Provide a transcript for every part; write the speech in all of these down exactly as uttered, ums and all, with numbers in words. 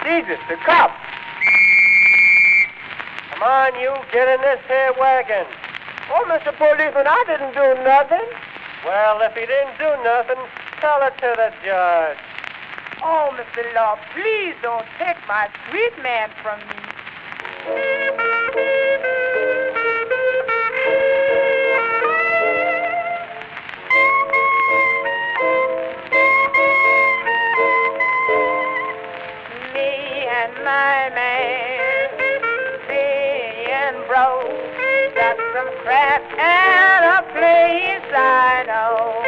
Jesus, the cop. Come on, you, get in this here wagon. Oh, Mister Policeman, I didn't do nothing. Well, if he didn't do nothing, tell it to the judge. Oh, Mister Law, please don't take my sweet man from me. Me and my man, being broke, got some crap at a place I know.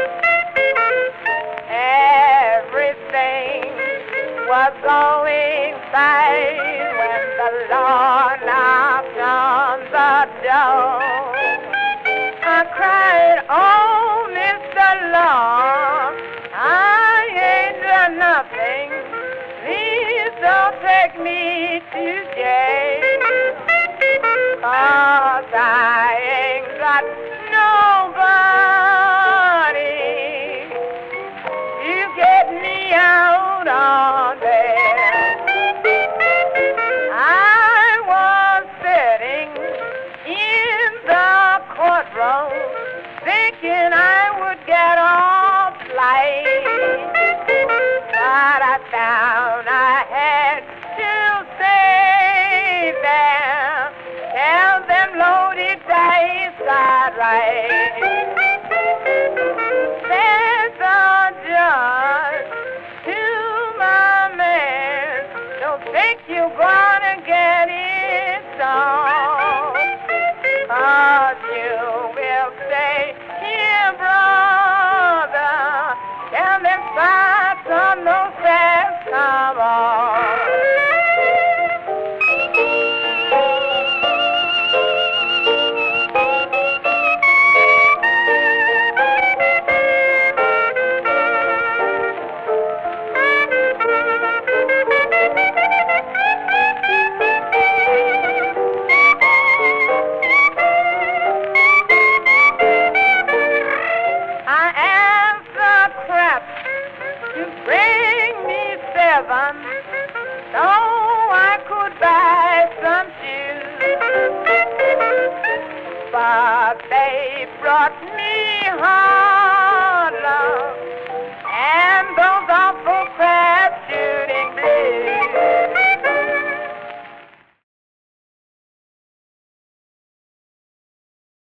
Everything was going fine when the law knocked on the door. I cried, oh, Mister Law, I ain't done nothing. Please don't take me to jail. 'Cause I ain't got nobody to get me out on there. I was sitting in the courtroom thinking I would get off light, but I found I had to stay there. Tell them loaded dice got right. Said the judge to my man, don't think you're gonna get it so. 'Cause you will stay here, brother. Tell them fights on those steps come on. I asked the crap to bring me seven. So